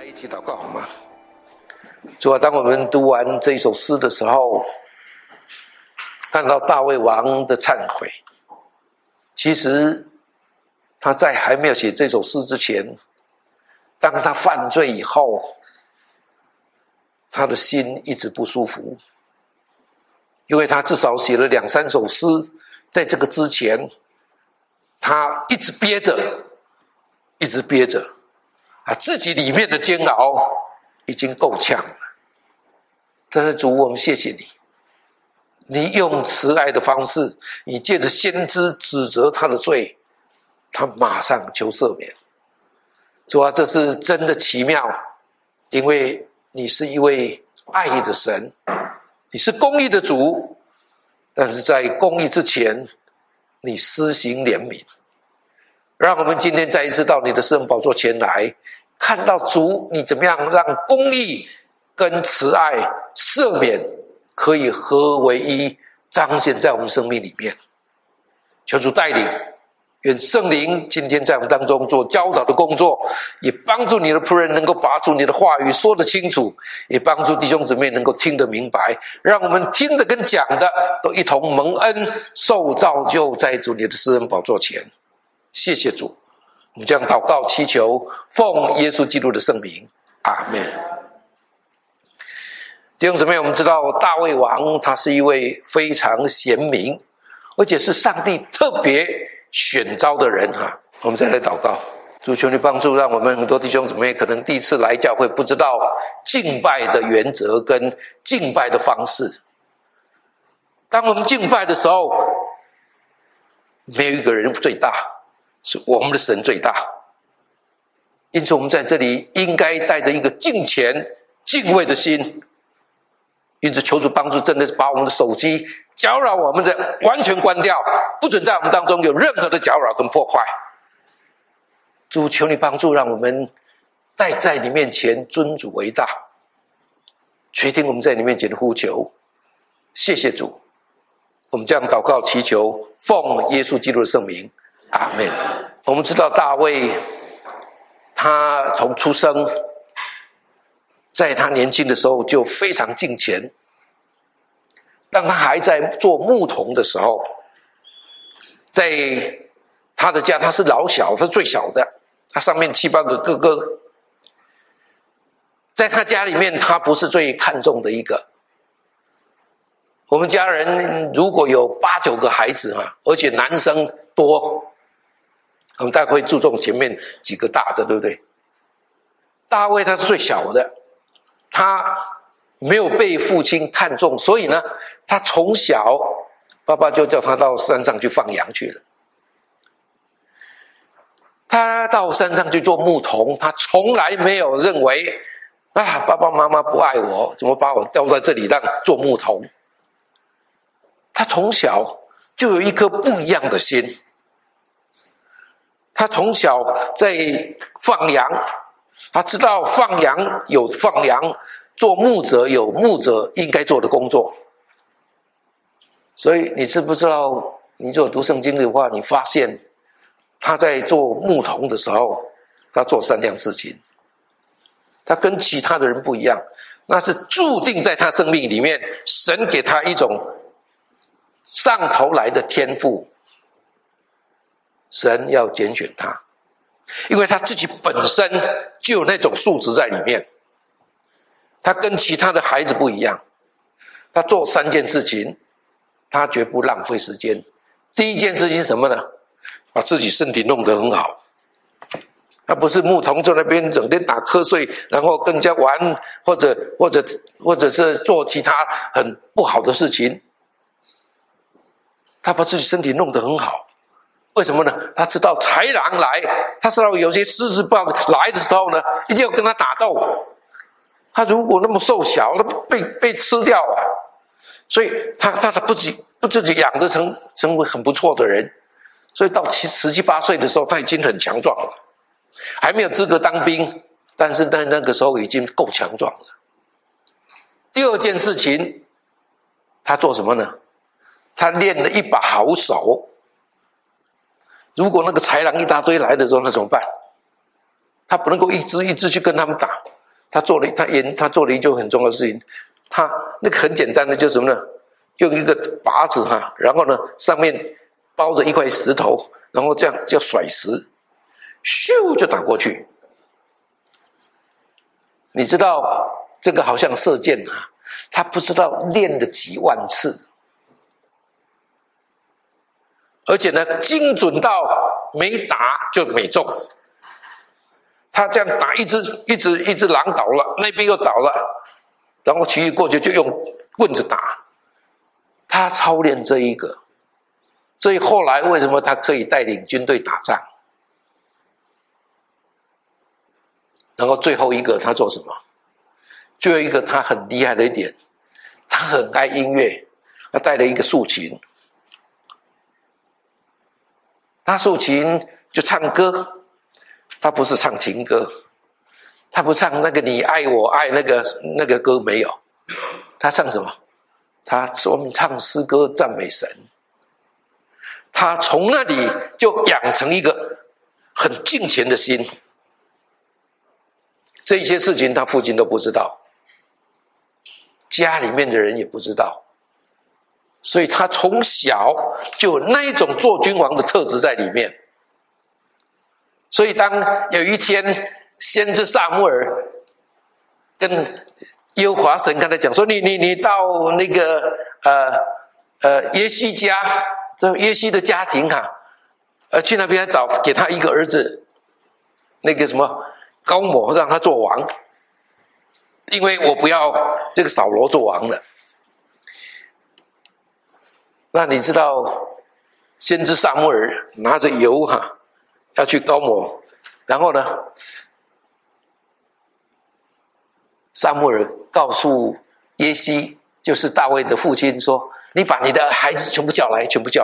一起祷告好吗？主啊，当我们读完这一首诗的时候，看到大卫王的忏悔，其实他在还没有写这首诗之前，当他犯罪以后，他的心一直不舒服，因为他至少写了2-3首诗，在这个之前他一直憋着自己里面的煎熬已经够呛了。但是主，我们谢谢你，你用慈爱的方式，你借着先知指责他的罪，他马上求赦免。主啊，这是真的奇妙，因为你是一位爱的神，你是公义的主，但是在公义之前，你施行怜悯。让我们今天再一次到你的施恩宝座前来，看到主你怎么样让公义跟慈爱赦免可以合为一，彰显在我们生命里面。求主带领，愿圣灵今天在我们当中做教导的工作，也帮助你的仆人能够把主你的话语说得清楚，也帮助弟兄姊妹能够听得明白，让我们听的跟讲的都一同蒙恩受造就在主你的施恩宝座前。谢谢主，我们将祷告祈求，奉耶稣基督的圣名，阿们。弟兄姊妹，我们知道大卫王他是一位非常贤明，而且是上帝特别选召的人哈。我们再来祷告，主求你帮助，让我们很多弟兄姊妹可能第一次来教会，不知道敬拜的原则跟敬拜的方式。当我们敬拜的时候，没有一个人最大，是我们的神最大。因此我们在这里应该带着一个敬虔敬畏的心，因此求主帮助，真的是把我们的手机搅扰我们的完全关掉，不准在我们当中有任何的搅扰跟破坏。主求你帮助，让我们带在你面前尊主为大，垂听我们在你面前的呼求。谢谢主，我们这样祷告祈求，奉耶稣基督的圣名，阿们。我们知道大卫他从出生，在他年轻的时候就非常敬虔。当他还在做牧童的时候，在他的家，他是老小，他是最小的，他上面7-8个哥哥，在他家里面他不是最看重的一个。我们家人如果有8-9个孩子而且男生多，我们大概会注重前面几个大的，对不对？大卫他是最小的，他没有被父亲看重，所以呢，他从小爸爸就叫他到山上去放羊去了。他到山上去做牧童，他从来没有认为爸爸妈妈不爱我，怎么把我调在这里让做牧童。他从小就有一颗不一样的心，他从小在放羊，他知道放羊有放羊，做牧者有牧者应该做的工作。所以你知不知道，你如果读圣经的话，你发现他在做牧童的时候，他做3样事情，他跟其他的人不一样，那是注定在他生命里面，神给他一种上头来的天赋，神要拣选他，因为他自己本身就有那种素质在里面。他跟其他的孩子不一样，他做3件事情，他绝不浪费时间。第一件事情是什么呢？把自己身体弄得很好。他不是牧童在那边整天打瞌睡，然后跟人家玩，或者是做其他很不好的事情。他把自己身体弄得很好，为什么呢？他知道豺狼来，他知道有些狮子豹来的时候呢，一定要跟他打斗。他如果那么瘦小，那被吃掉了。所以他不自己养得成为很不错的人。所以到17、18岁的时候，他已经很强壮了，还没有资格当兵，但是在那个时候已经够强壮了。第二件事情，他做什么呢？他练了一把好手。如果那个豺狼一大堆来的时候，那怎么办？他不能够一只一只去跟他们打， 他做了一件很重要的事情，他那个很简单的就是什么呢？用一个靶子然后呢上面包着一块石头，然后这样叫甩石，咻就打过去。你知道这个好像射箭他不知道练了几万次，而且呢精准到没打就没中。他这样打，一只狼倒了，那边又倒了，然后其余过去就用棍子打。他操练这一个，所以后来为什么他可以带领军队打仗？然后最后一个他做什么？最后一个他很厉害的一点，他很爱音乐，他带了一个竖琴，他竖琴就唱歌。他不是唱情歌，他不唱那个你爱我爱那个歌，没有。他唱什么？他专门唱诗歌赞美神。他从那里就养成一个很敬虔的心。这一些事情他父亲都不知道，家里面的人也不知道，所以他从小就有那一种做君王的特质在里面。所以当有一天先知撒母耳跟耶和华神跟他讲说，你到那个耶西家，这耶西的家庭去那边找给他一个儿子，那个什么高抹让他做王，因为我不要这个扫罗做王了。那你知道先知撒母耳拿着油要去高抹，然后呢撒母耳告诉耶西，就是大卫的父亲说，你把你的孩子全部叫来。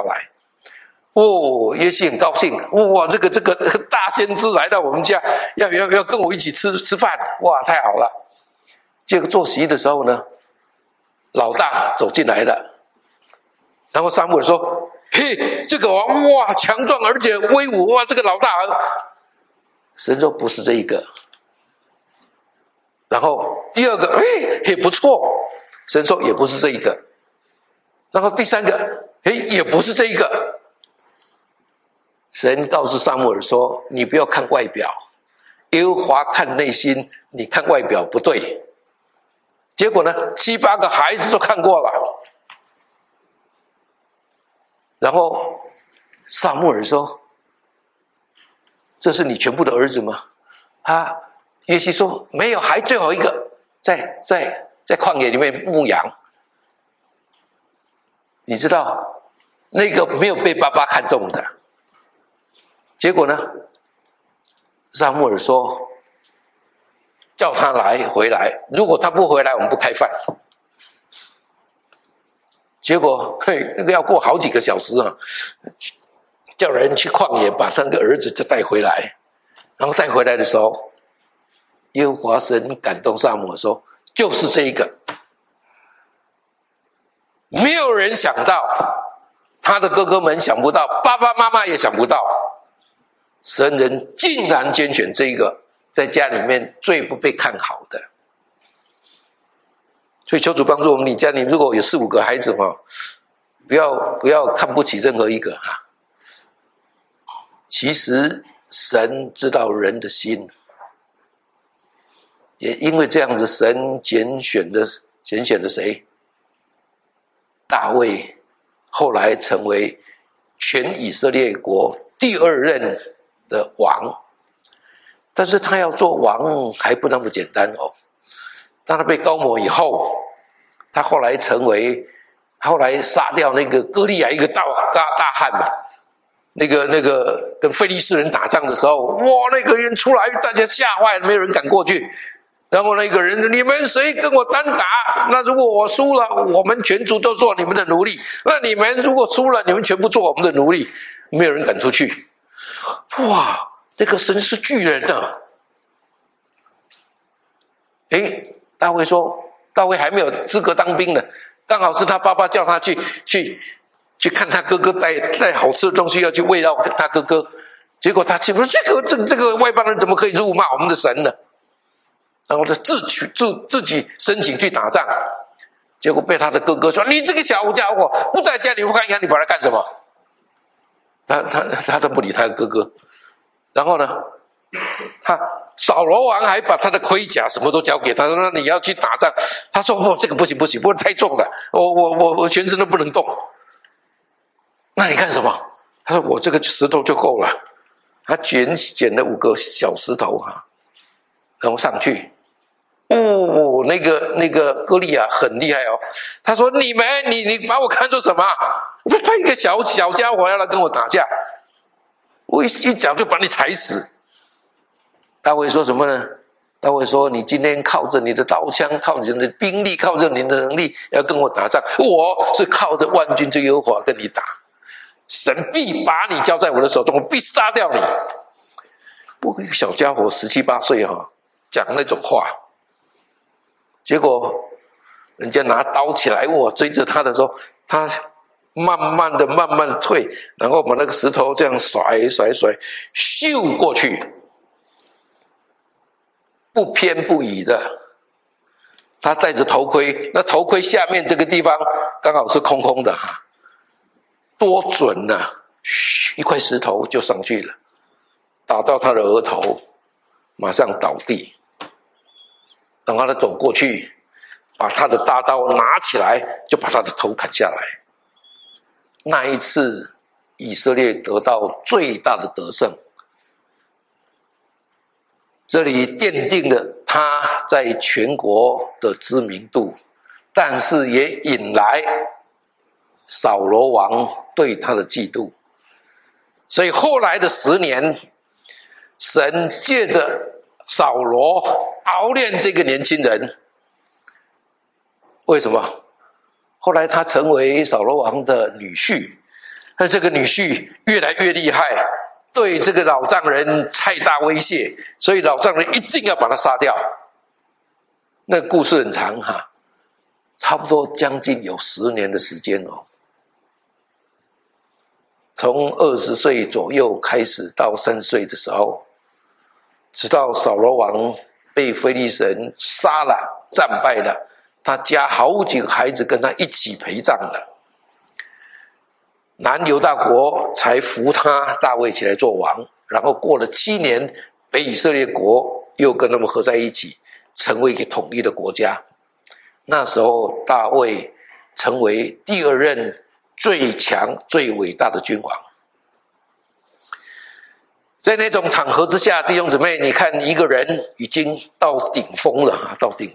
耶西很高兴，哇，这个大先知来到我们家，要跟我一起吃饭，哇，太好了。结果坐席的时候呢，老大走进来了，然后撒母耳说，嘿，这个哇强壮而且威武，哇，这个老大。神说不是这一个。然后第二个，也不错，神说也不是这一个。然后第三个，也不是这一个。神告诉撒母耳说，你不要看外表，耶和华看内心，你看外表不对。结果呢7、8个孩子都看过了。然后撒母耳说，这是你全部的儿子吗？耶西说没有，还最后一个在旷野里面牧羊。你知道那个没有被爸爸看中的。结果呢撒母耳说，叫他回来，如果他不回来我们不开饭。结果那个要过好几个小时叫人去旷野把那个儿子就带回来。然后带回来的时候，耶和华神感动撒母耳说，就是这一个。没有人想到，他的哥哥们想不到，爸爸妈妈也想不到，神人竟然拣选这一个在家里面最不被看好的。所以求主帮助我们，你家里如果有4、5个孩子不要看不起任何一个其实神知道人的心，也因为这样子，神拣选了谁？大卫，后来成为全以色列国第2任的王。但是他要做王还不那么简单当他被高抹以后，他后来杀掉那个歌利亚一个大汉嘛，那个跟非利士人打仗的时候，哇，那个人出来，大家吓坏了，没有人敢过去。然后那个人，你们谁跟我单打？那如果我输了，我们全族都做你们的奴隶；那你们如果输了，你们全部做我们的奴隶。没有人敢出去。哇，这个神是巨人啊！大卫说，大卫还没有资格当兵呢，刚好是他爸爸叫他去看他哥哥带好吃的东西要去喂到他哥哥，结果他去说这个外邦人怎么可以辱骂我们的神呢？ 然后他自己申请去打仗，结果被他的哥哥说：“你这个小家伙不在家里不看养，你跑来干什么？”他都不理他的哥哥。然后呢，扫罗王还把他的盔甲什么都交给他，说：“你要去打仗。”他说：“哦，这个不行，不过太重了，我全身都不能动。”那你干什么？他说：“我这个石头就够了。”他捡了5个小石头然后上去。那个歌利亚很厉害哦。他说：“你把我看作什么？他一个小家伙要来跟我打架，我一脚就把你踩死。”大卫说什么呢？大卫说：“你今天靠着你的刀枪，靠着你的兵力，靠着你的能力，要跟我打仗。我是靠着万军之耶和华跟你打，神必把你交在我的手中，我必杀掉你。”不过一个小家伙17、18岁讲那种话，结果人家拿刀起来，追着他的时候，他慢慢的退，然后把那个石头这样甩，咻过去，不偏不倚的。他戴着头盔，那头盔下面这个地方刚好是空空的多准一块石头就上去了，打到他的额头，马上倒地。等他走过去，把他的大刀拿起来，就把他的头砍下来。那一次，以色列得到最大的得胜。这里奠定了他在全国的知名度，但是也引来扫罗王对他的嫉妒。所以后来的10年，神借着扫罗熬炼这个年轻人。为什么？后来他成为扫罗王的女婿，那这个女婿越来越厉害，对这个老丈人太大威胁，所以老丈人一定要把他杀掉。那故事很长差不多将近有10年的时间从20岁左右开始到30岁的时候，直到扫罗王被非利士人杀了，战败了，他家好几个孩子跟他一起陪葬了。南犹大国才扶他大卫起来做王，然后过了7年，北以色列国又跟他们合在一起，成为一个统一的国家。那时候大卫成为第2任最强最伟大的君王。在那种场合之下，弟兄姊妹，你看一个人已经到顶峰了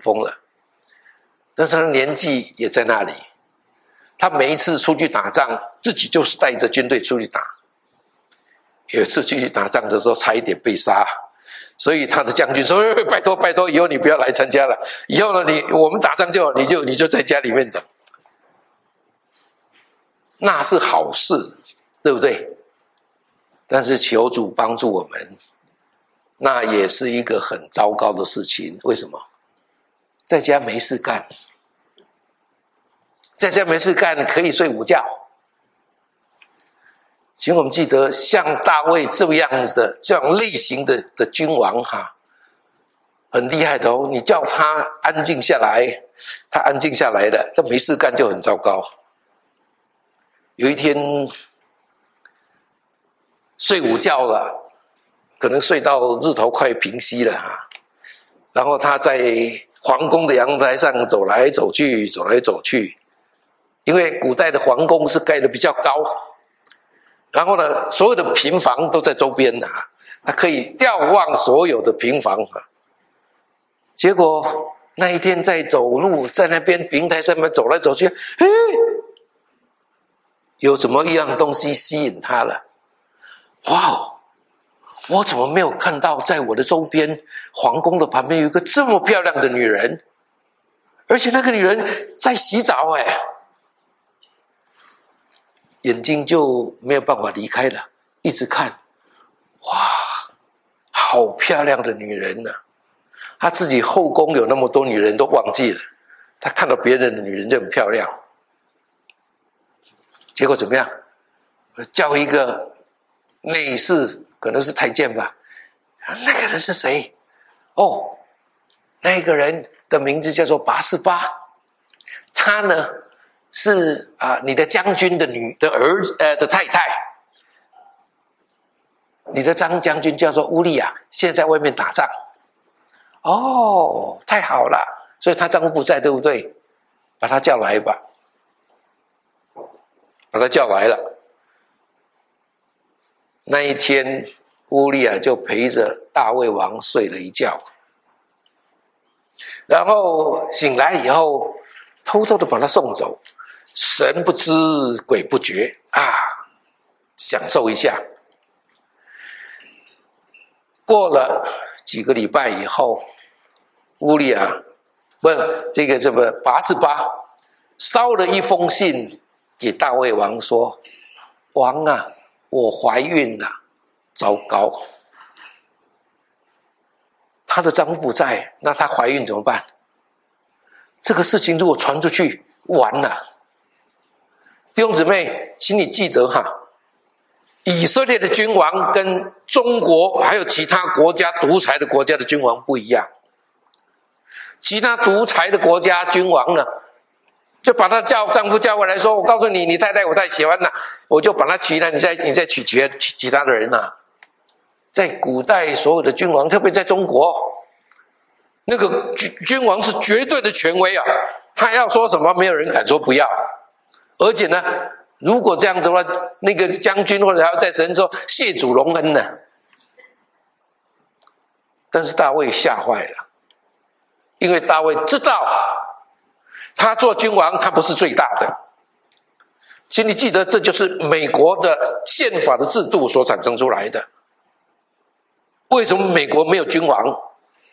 但是他的年纪也在那里。他每一次出去打仗，自己就是带着军队出去打。有一次去打仗的时候，差一点被杀，所以他的将军说：“拜托，以后你不要来参加了。以后呢，我们打仗就好，你就在家里面等。”那是好事，对不对？但是求主帮助我们，那也是一个很糟糕的事情。为什么？在家没事干，可以睡午觉。请我们记得，像大卫这样类型的君王很厉害的你叫他安静下来，他安静下来了，他没事干就很糟糕。有一天睡午觉了，可能睡到日头快平息了然后他在皇宫的阳台上走来走去，因为古代的皇宫是盖得比较高，然后呢，所有的平房都在周边他可以瞭望所有的平房结果那一天在走路，在那边平台上面走来走去，有什么一样东西吸引他了？哇！我怎么没有看到在我的周边皇宫的旁边有一个这么漂亮的女人？而且那个女人在洗澡眼睛就没有办法离开了，一直看。哇，好漂亮的女人他自己后宫有那么多女人都忘记了，他看到别人的女人就很漂亮。结果怎么样？叫一个内侍，可能是太监吧。那个人是谁？ 那个人的名字叫做拔示巴，他呢是你的将军的的太太，你的张将军叫做乌利亚，现在在外面打仗。哦，太好了，所以他丈夫不在，对不对？把他叫来吧，把他叫来了。那一天，乌利亚就陪着大卫王睡了一觉，然后醒来以后，偷偷的把他送走，神不知鬼不觉享受一下。过了几个礼拜以后，乌利亚拔示巴捎了一封信给大卫王说：“王啊，我怀孕了，糟糕！”她的丈夫不在，那她怀孕怎么办？这个事情如果传出去，完了。弟兄姊妹，请你记得以色列的君王跟中国还有其他国家独裁的国家的君王不一样。其他独裁的国家君王呢，就把他丈夫叫回来说：“我告诉你，你太太我太喜欢了，我就把她娶了，你再娶其他的人啊。”在古代所有的君王，特别在中国，那个君王是绝对的权威啊，他要说什么没有人敢说不要。而且呢，如果这样子的话，那个将军或者还要在神说谢主隆恩呢。但是大卫吓坏了，因为大卫知道他做君王他不是最大的。请你记得，这就是美国的宪法的制度所产生出来的。为什么美国没有君王？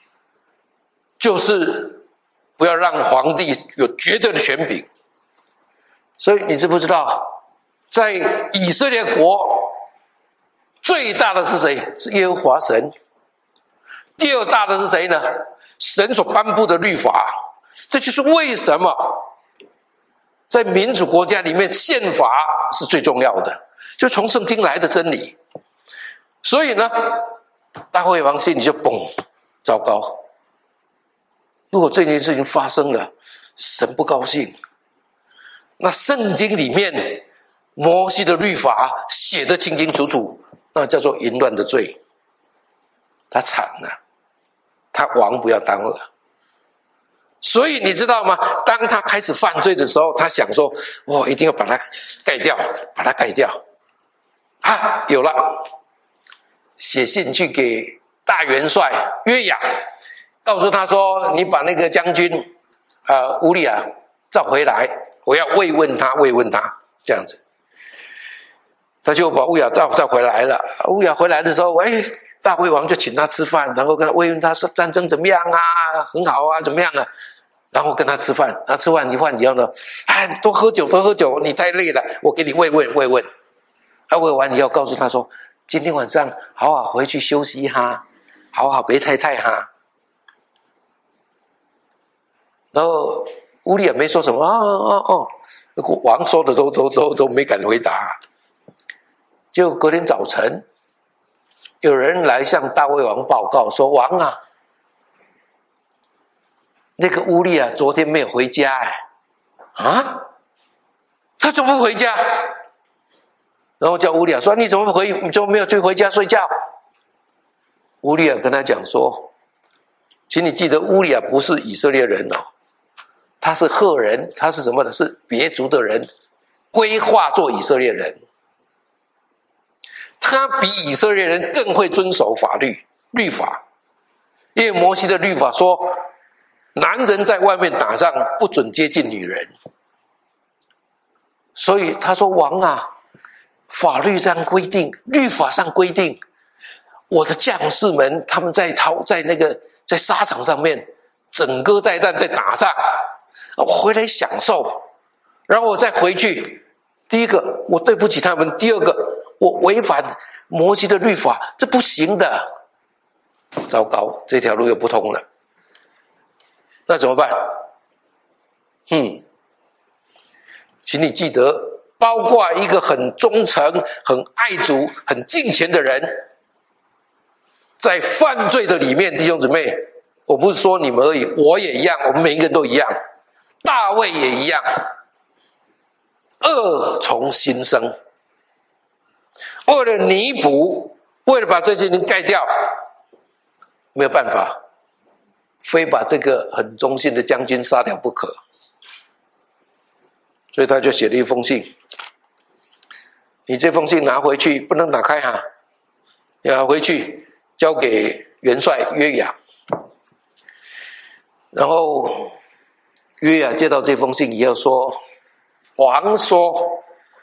就是不要让皇帝有绝对的权柄。所以你知不知道，在以色列国最大的是谁？是耶和华神。第二大的是谁呢？神所颁布的律法。这就是为什么在民主国家里面宪法是最重要的，就从圣经来的真理。所以呢，大卫王心里就糟糕，如果这件事情发生了，神不高兴，那圣经里面摩西的律法写得清清楚楚，那叫做淫乱的罪，他惨了，他王不要当了。所以你知道吗？当他开始犯罪的时候，他想说：“我一定要把他盖掉，把他盖掉。”有了，写信去给大元帅约雅，告诉他说：“你把那个将军乌利亚召回来，我要慰问他，这样子。”他就把乌利亚召回来了。乌利亚回来的时候，大卫王就请他吃饭，然后跟他慰问他说：“战争怎么样啊？很好啊，怎么样啊？”然后跟他吃饭，吃完以后呢，多喝酒，你太累了，我给你慰问。慰完以后告诉他说：“今天晚上好好回去休息哈，好好陪太太哈。”然后乌利亚没说什么，王说的都没敢回答。就隔天早晨，有人来向大卫王报告说：“王啊，那个乌利亚昨天没有回家。”他怎么不回家？然后叫乌利亚说：“你怎么没有去回家睡觉？”乌利亚跟他讲说：“请你记得，乌利亚不是以色列人哦，他是赫人，他是什么呢？是别族的人，规划做以色列人。他比以色列人更会遵守律法，因为摩西的律法说，男人在外面打仗不准接近女人。所以他说：王啊，法律上规定，律法上规定，我的将士们他们在沙场上面整个带弹在打仗，我回来享受，然后我再回去。第一个，我对不起他们；第二个，我违反摩西的律法，这不行的。糟糕，这条路又不通了，那怎么办？请你记得，包括一个很忠诚、很爱主、很敬虔的人，在犯罪的里面，弟兄姊妹， 我不是说你们而已，我也一样，我们每一个人都一样，大卫也一样，恶从心生，为了弥补，为了把这些人盖掉，没有办法，非把这个很忠心的将军杀掉不可，所以他就写了一封信。你这封信拿回去，不能打开哈，要回去交给元帅约雅。然后约雅接到这封信以后说，王说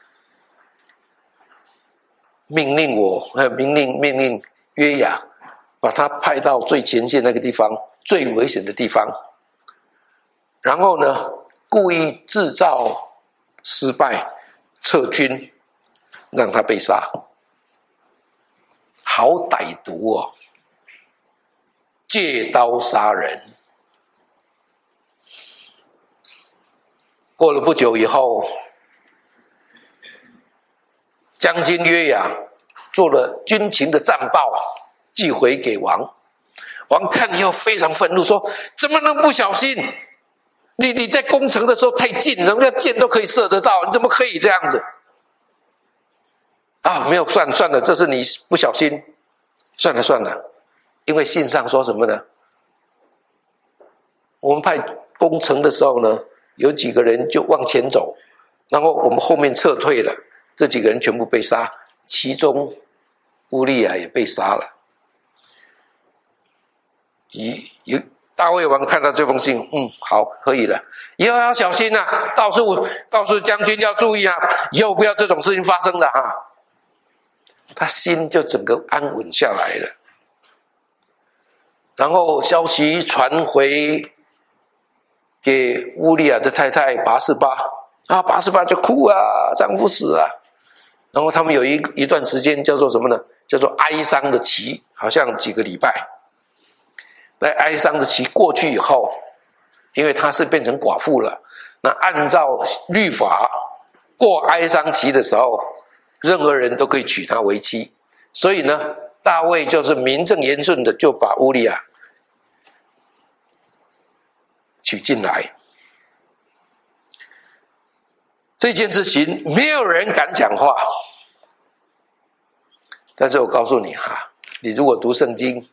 命令约雅把他派到最前线那个地方，最危险的地方，然后呢故意制造失败，撤军，让他被杀。好歹毒哦，借刀杀人。过了不久以后，将军约雅做了军情的战报，寄回给王。王看以后非常愤怒，说：“怎么能不小心？你在攻城的时候太近，人家箭都可以射得到，你怎么可以这样子？”啊，没有，算了，这是你不小心，算了。因为信上说什么呢？我们派攻城的时候呢，有几个人就往前走，然后我们后面撤退了，这几个人全部被杀，其中乌利亚也被杀了。大卫王看到这封信，好，可以了，以后要小心啊，告诉将军要注意啊，以后不要这种事情发生了啊。他心就整个安稳下来了。然后消息传回给乌利亚的太太拔示巴，拔示巴就哭啊，丈夫死啊。然后他们有一段时间叫做什么呢？叫做哀伤的期，好像几个礼拜。那哀伤的期过去以后，因为她是变成寡妇了，那按照律法，过哀伤期的时候，任何人都可以娶她为妻。所以呢，大卫就是名正言顺的就把乌利亚娶进来。这件事情没有人敢讲话，但是我告诉你哈，你如果读圣经，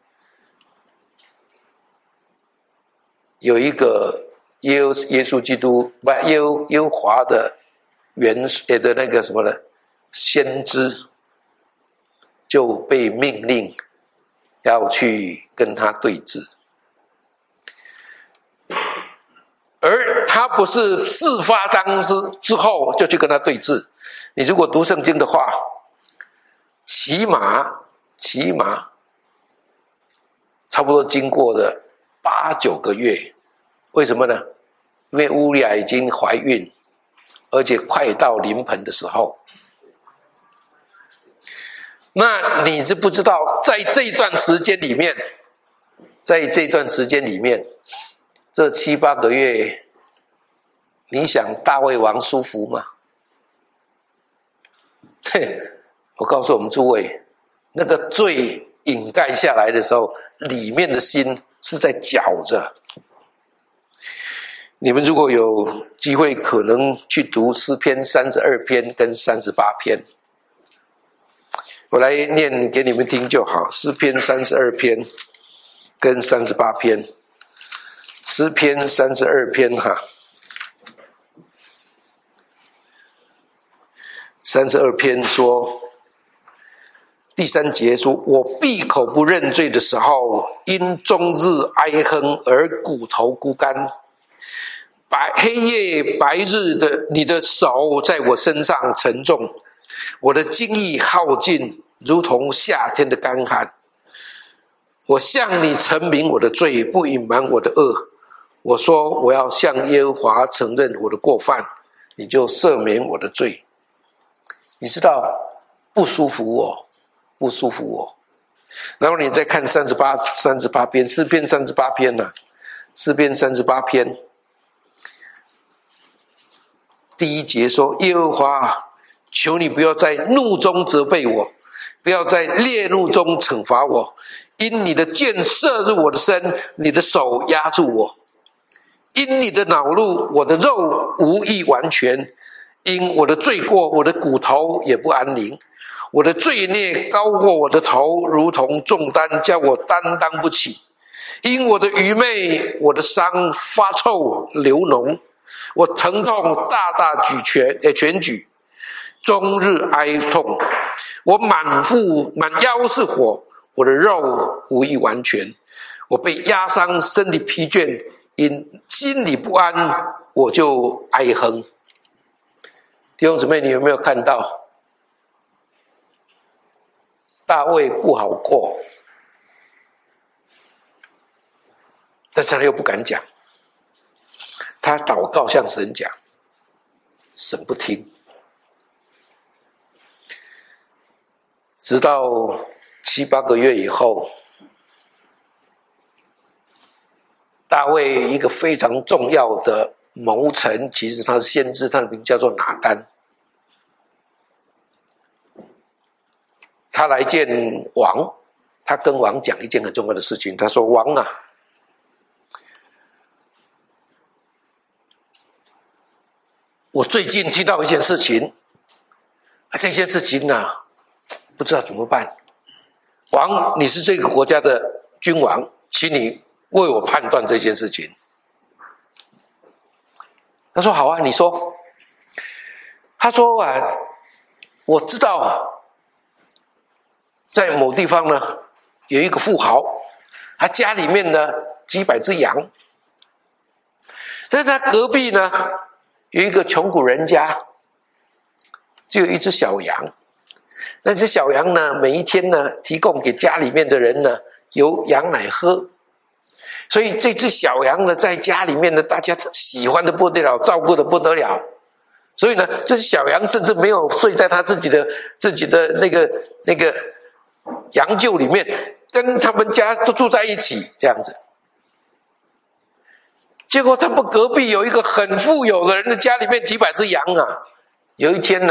有一个耶稣基督耶和华的的那个什么呢先知，就被命令要去跟他对峙，而他不是事发当时之后就去跟他对峙。你如果读圣经的话，起码差不多经过了8-9个月。为什么呢？因为乌利亚已经怀孕，而且快到临盆的时候。那你知不知道，在这段时间里面，这7-8个月，你想大卫王舒服吗？我告诉我们诸位，那个罪掩盖下来的时候，里面的心是在绞着。你们如果有机会，可能去读诗篇32篇跟38篇，我来念给你们听就好。诗篇32篇跟38篇，诗篇32篇哈，32篇说，第3节说：“我闭口不认罪的时候，因终日哀哼而骨头枯干。黑夜白日的你的手在我身上沉重，我的精意耗尽，如同夏天的干旱。我向你陈明我的罪，不隐瞒我的恶。我说我要向耶和华承认我的过犯，你就赦免我的罪。”你知道不舒服哦。然后你再看38篇，诗篇38篇啊，诗篇38篇第1节说：“耶和华，求你不要在怒中责备我，不要在烈怒中惩罚我， 因你的箭射入我的身，你的手压住我。因你的恼怒，我的肉无益完全。因我的罪过，我的骨头也不安宁。我的罪孽高过我的头，如同重担，叫我担当不起。因我的愚昧，我的伤发臭流脓，我疼痛大大全举，终日哀痛。我满腰是火，我的肉无益完全。我被压伤，身体疲倦，因心里不安，我就哀哼。弟兄姊妹，你有没有看到大卫不好过，但是他又不敢讲，他祷告向神讲，神不听。直到7、8个月以后，大卫一个非常重要的谋臣，其实他是先知，他的名叫做拿单。他来见王，他跟王讲一件很重要的事情。他说：“王啊，我最近听到一件事情，这件事情呢，不知道怎么办。王，你是这个国家的君王，请你为我判断这件事情。”他说：“好啊，你说。”他说：“啊，我知道在某地方呢，有一个富豪，他家里面呢几百只羊，但是他隔壁呢有一个穷苦人家，只有一只小羊。那只小羊呢，每一天呢提供给家里面的人呢有羊奶喝，所以这只小羊呢在家里面呢，大家喜欢的不得了，照顾的不得了。所以呢，这只小羊甚至没有睡在他自己的那个羊厩里面，跟他们家都住在一起这样子。结果他们隔壁有一个很富有的人的家里面几百只羊啊。有一天，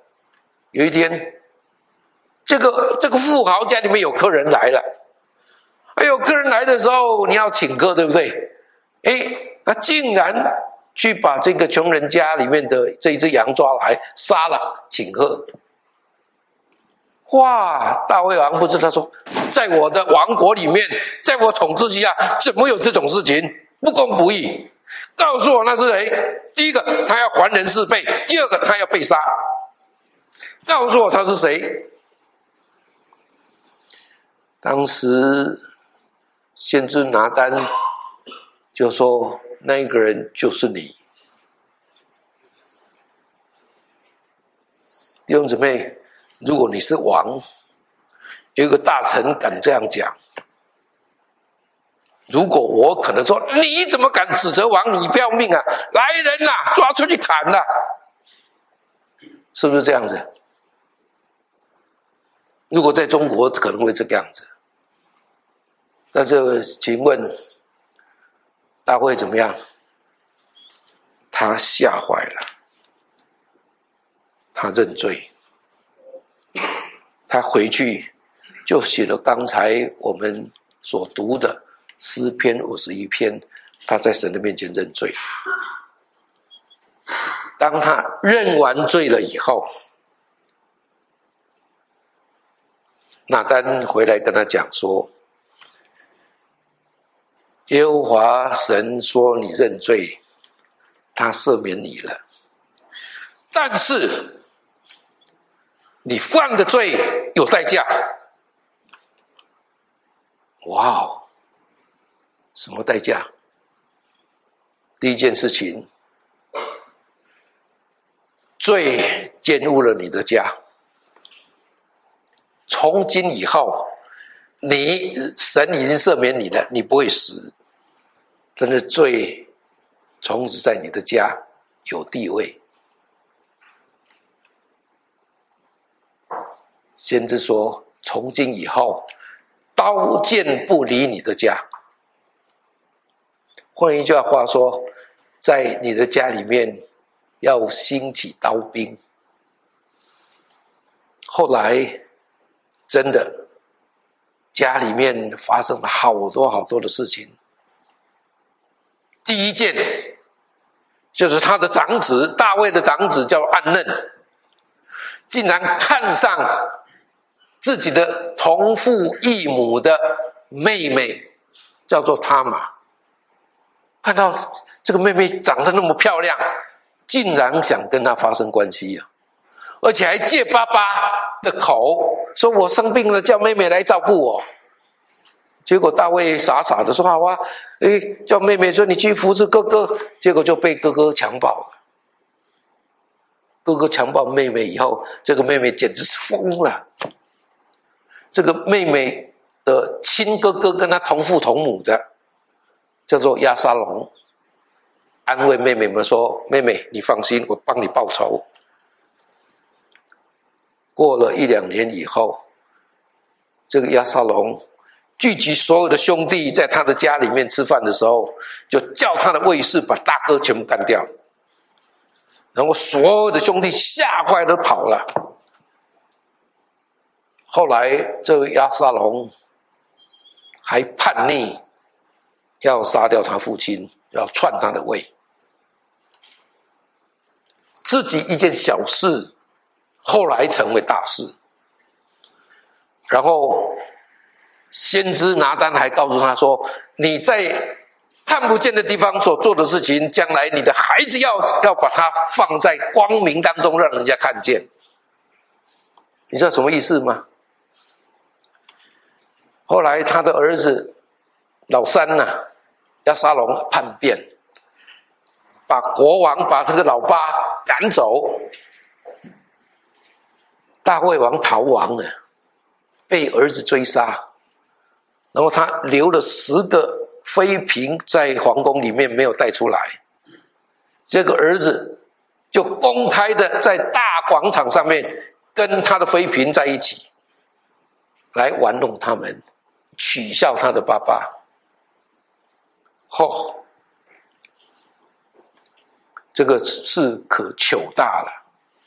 这个富豪家里面有客人来了。客人来的时候你要请客，对不对？他竟然去把这个穷人家里面的这一只羊抓来杀了请客。哇！大卫王不知道说，在我的王国里面，在我统治下，怎么有这种事情？不公不义！告诉我那是谁？第一个，他要还人事倍；第二个，他要被杀。告诉我他是谁？当时先知拿单就说：“那一个人就是你。”弟兄姊妹，如果你是王，有一个大臣敢这样讲，如果我可能说：“你怎么敢指责王？你不要命啊！来人啊，抓出去砍啊！”是不是这样子？如果在中国可能会这个样子。但是请问大卫怎么样？他吓坏了，他认罪，他回去就写了刚才我们所读的诗篇51篇，他在神的面前认罪。当他认完罪了以后，拿单回来跟他讲说：“耶和华神说你认罪，他赦免你了，但是你犯的罪有代价。”哇哦，什么代价？第一件事情，罪玷污了你的家。从今以后，神已经赦免你了，你不会死。但是罪从此在你的家有地位。先知说，从今以后，刀剑不离你的家。换一句话说，在你的家里面要兴起刀兵。后来真的家里面发生了好多好多的事情。第一件就是他的长子大卫的长子叫暗嫩，竟然看上自己的同父异母的妹妹，叫做他玛。看到这个妹妹长得那么漂亮，竟然想跟她发生关系啊！而且还借爸爸的口说：“我生病了，叫妹妹来照顾我。”结果大卫傻傻的说：“好啊。”叫妹妹说：“你去服侍哥哥。”结果就被哥哥强暴了。哥哥强暴妹妹以后，这个妹妹简直是疯了。这个妹妹的亲哥哥跟她同父同母的，叫做押沙龙，安慰妹妹们说：“妹妹，你放心，我帮你报仇。”过了1、2年以后，这个押沙龙聚集所有的兄弟，在他的家里面吃饭的时候，就叫他的卫士把大哥全部干掉，然后所有的兄弟吓坏了跑了。后来这个押沙龙还叛逆，要杀掉他父亲，要篡他的位。自己一件小事后来成为大事。然后先知拿单还告诉他说：“你在看不见的地方所做的事情，将来你的孩子要把它放在光明当中，让人家看见。”你知道什么意思吗？后来他的儿子老三押沙龙叛变，把国王把这个老八赶走，大卫王逃亡了，被儿子追杀。然后他留了10个妃嫔在皇宫里面没有带出来，这个儿子就公开的在大广场上面跟他的妃嫔在一起，来玩弄他们，取笑他的爸爸。这个事可糗大了。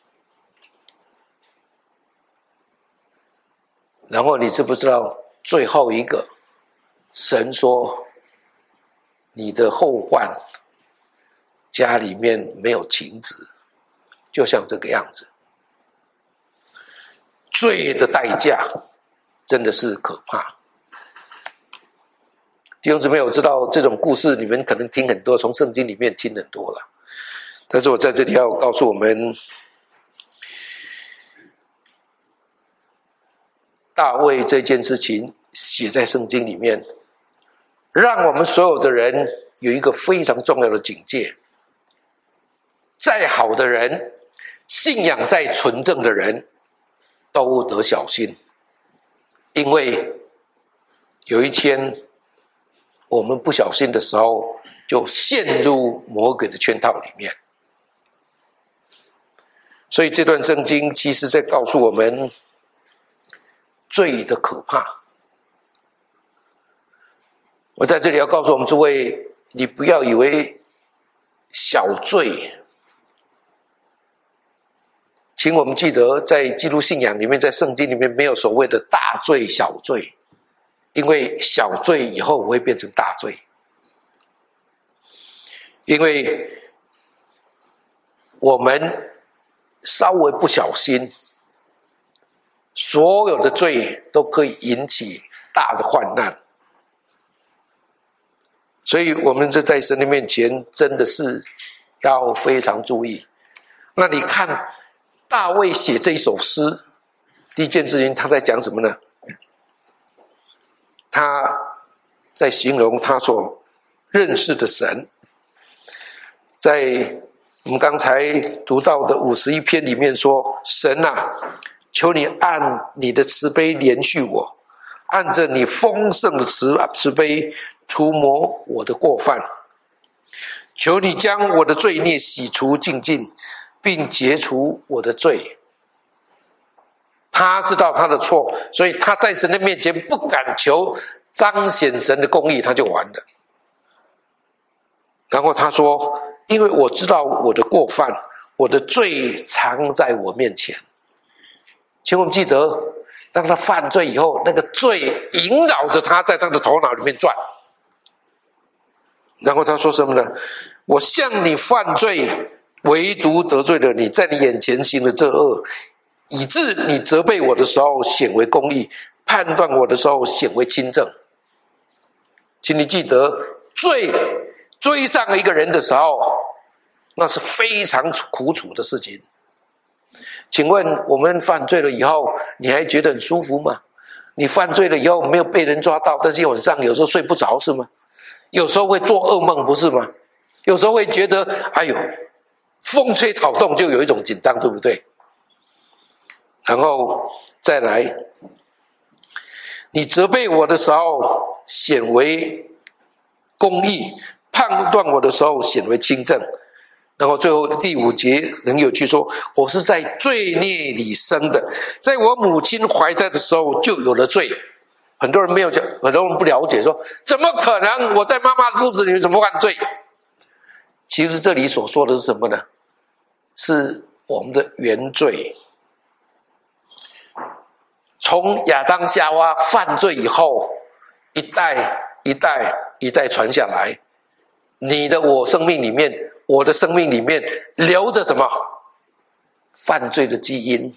然后你知不知道最后一个，神说你的后患家里面没有晴子，就像这个样子。罪的代价真的是可怕。弟兄姊妹，我知道这种故事你们可能听很多，从圣经里面听很多了，但是我在这里要告诉我们，大卫这件事情写在圣经里面，让我们所有的人有一个非常重要的警戒。再好的人，信仰再纯正的人，都得小心，因为有一天我们不小心的时候，就陷入魔鬼的圈套里面。所以这段圣经其实在告诉我们罪的可怕。我在这里要告诉我们诸位，你不要以为小罪，请我们记得在基督信仰里面，在圣经里面没有所谓的大罪小罪，因为小罪以后会变成大罪。因为我们稍微不小心，所有的罪都可以引起大的患难。所以我们这在神的面前真的是要非常注意。那你看大卫写这一首诗，第一件事情他在讲什么呢？他在形容他所认识的神。在我们刚才读到的51篇里面说，神啊，求你按你的慈悲怜恤我，按着你丰盛的慈悲涂抹我的过犯，求你将我的罪孽洗除净尽，并解除我的罪。他知道他的错，所以他在神的面前不敢求彰显神的公义，他就完了。然后他说，因为我知道我的过犯，我的罪藏在我面前。请我们记得， 当他犯罪以后，那个罪萦绕着他，在他的头脑里面转。然后他说什么呢？我向你犯罪，唯独得罪了你，在你眼前行了这恶，以致你责备我的时候显为公义，判断我的时候显为清正。请你记得，罪追上一个人的时候，那是非常苦楚的事情。请问我们犯罪了以后，你还觉得很舒服吗？你犯罪了以后没有被人抓到，但是晚上有时候睡不着是吗？有时候会做噩梦不是吗？有时候会觉得哎呦，风吹草动就有一种紧张，对不对？然后再来，你责备我的时候显为公义，判断我的时候显为清正。然后最后第5节很有趣，说我是在罪孽里生的，在我母亲怀胎的时候就有了罪。很多人没有讲，很多人不了解，说怎么可能？我在妈妈肚子里面怎么犯罪？其实这里所说的是什么呢？是我们的原罪。从亚当夏娃犯罪以后，一代一代一代传下来，你的我生命里面，我的生命里面留着什么？犯罪的基因。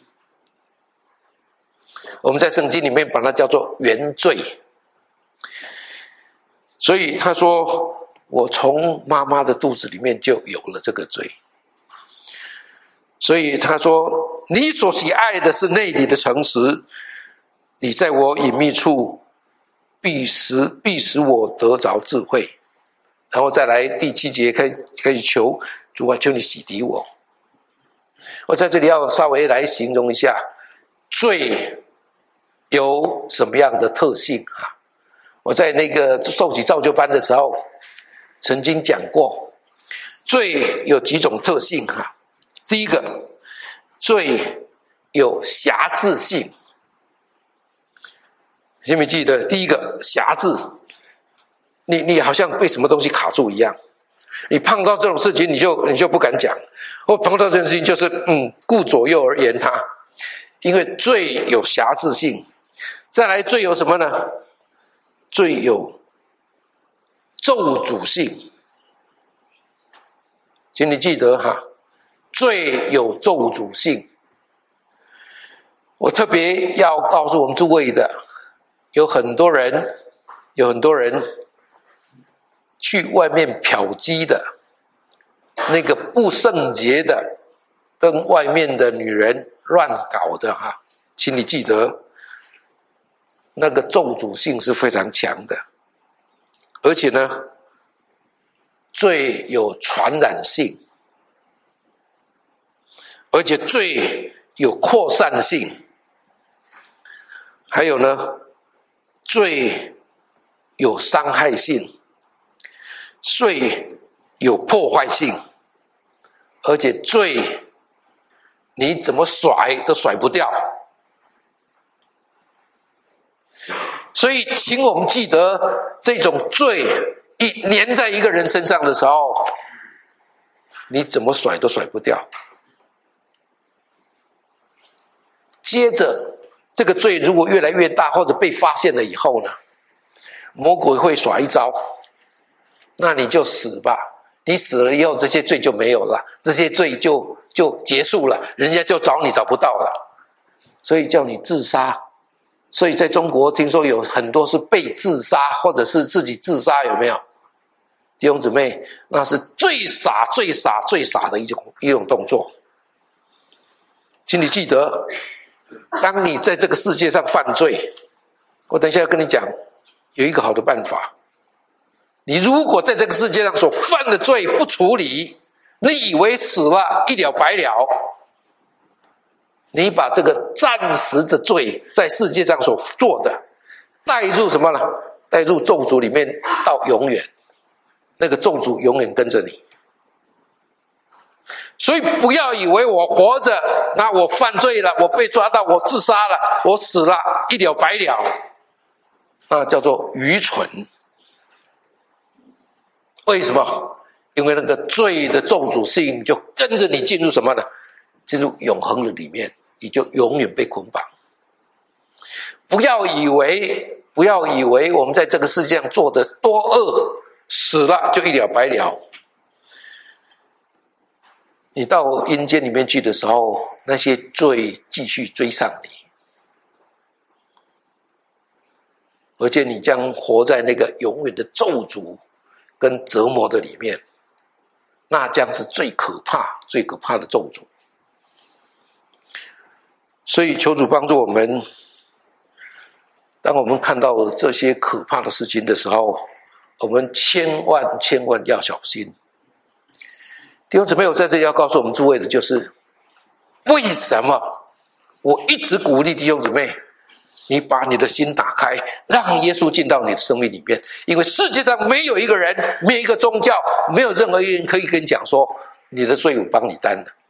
我们在圣经里面把它叫做原罪。所以他说，我从妈妈的肚子里面就有了这个罪。所以他说，你所喜爱的是内里的诚实，你在我隐秘处必使我得着智慧。然后再来第7节可以求主啊，求你洗涤我。我在这里要稍微来形容一下罪有什么样的特性啊？我在那个受洗造就班的时候曾经讲过，罪有几种特性啊。第一个，罪有辖制性。记没记得？第一个，辖制。你好像被什么东西卡住一样，你碰到这种事情你就不敢讲，或碰到这件事情就是顾左右而言他，因为罪有辖制性。再来，罪有什么呢？罪有咒诅性。请你记得哈，罪有咒诅性。我特别要告诉我们诸位的，有很多人去外面嫖妓的，那个不圣洁的，跟外面的女人乱搞的哈，请你记得，那个咒诅性是非常强的，而且呢，罪有传染性，而且罪有扩散性，还有呢，罪有伤害性。罪有破坏性，而且罪你怎么甩都甩不掉。所以请我们记得，这种罪一粘在一个人身上的时候，你怎么甩都甩不掉。接着这个罪如果越来越大，或者被发现了以后呢，魔鬼会耍一招，那你就死吧，你死了以后这些罪就没有了，这些罪就结束了，人家就找你找不到了，所以叫你自杀。所以在中国听说有很多是被自杀，或者是自己自杀，有没有？弟兄姊妹，那是最傻最傻最傻的一种动作。请你记得，当你在这个世界上犯罪，我等一下要跟你讲，有一个好的办法。你如果在这个世界上所犯的罪不处理，你以为死了一了百了，你把这个暂时的罪在世界上所做的带入什么呢？带入咒诅里面到永远，那个咒诅永远跟着你。所以不要以为我活着，那我犯罪了，我被抓到，我自杀了，我死了一了百了，那叫做愚蠢。为什么？因为那个罪的咒诅性就跟着你进入什么呢？进入永恒的里面，你就永远被捆绑。 不要以为我们在这个世界上做的多恶，死了就一了百了。你到阴间里面去的时候，那些罪继续追上你，而且你将活在那个永远的咒诅跟折磨的里面，那将是最可怕的咒诅。所以求主帮助我们，当我们看到这些可怕的事情的时候，我们千万要小心。弟兄姊妹，我在这里要告诉我们诸位的就是，为什么我一直鼓励弟兄姊妹，你把你的心打开，让耶稣进到你的生命里面。因为世界上没有一个人，没有一个宗教，没有任何一人可以跟你讲说，你的罪我帮你担的。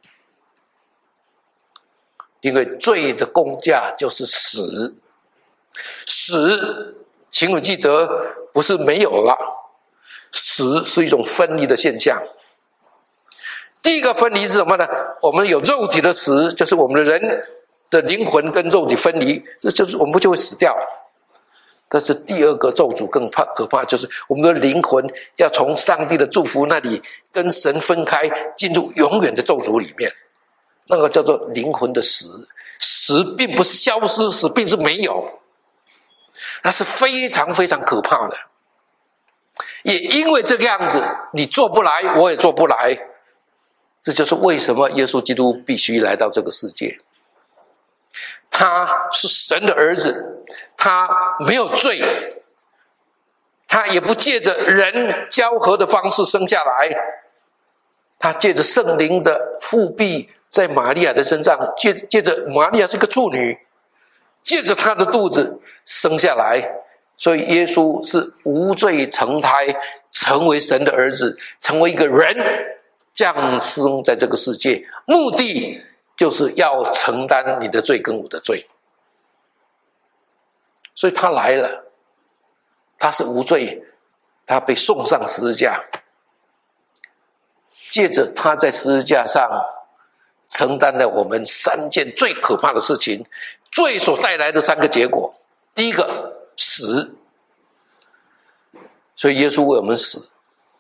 因为罪的工价就是死，死，请你记得，不是没有了，死是一种分离的现象。第一个分离是什么呢？我们有肉体的死，就是我们的人的灵魂跟肉体分离，这就是我们就会死掉。但是第二个咒诅更可怕，就是我们的灵魂要从上帝的祝福那里跟神分开，进入永远的咒诅里面。那个叫做灵魂的死。死并不是消失，死并是没有，那是非常可怕的。也因为这个样子，你做不来，我也做不来。这就是为什么耶稣基督必须来到这个世界。他是神的儿子，他没有罪，他也不借着人交合的方式生下来，他借着圣灵的复辟在玛利亚的身上，借着玛利亚是个处女，借着她的肚子生下来，所以耶稣是无罪成胎，成为神的儿子，成为一个人降生在这个世界，目的就是要承担你的罪跟我的罪。所以他来了，他是无罪，他被送上十字架，借着他在十字架上承担了我们三件最可怕的事情，罪所带来的三个结果。第一个，死，所以耶稣为我们死。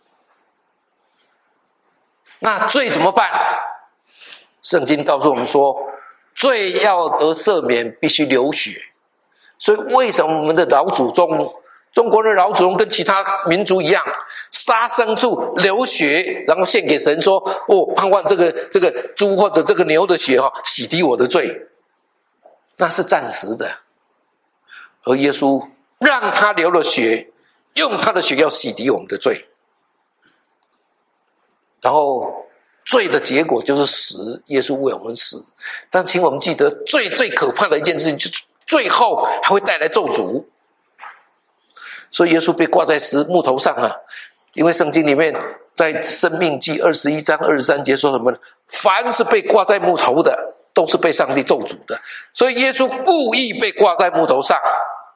那罪怎么办？圣经告诉我们说，罪要得赦免必须流血。所以为什么我们的老祖宗，中国的老祖宗跟其他民族一样，杀牲畜流血，然后献给神说，盼望这个猪或者这个牛的血洗涤我的罪，那是暂时的。而耶稣让他流了血，用他的血要洗涤我们的罪，然后罪的结果就是死，耶稣为我们死。但请我们记得，罪最可怕的一件事情就是最后还会带来咒诅。所以耶稣被挂在木头上啊，因为圣经里面在申命记21章23节说什么呢？凡是被挂在木头的，都是被上帝咒诅的。所以耶稣故意被挂在木头上，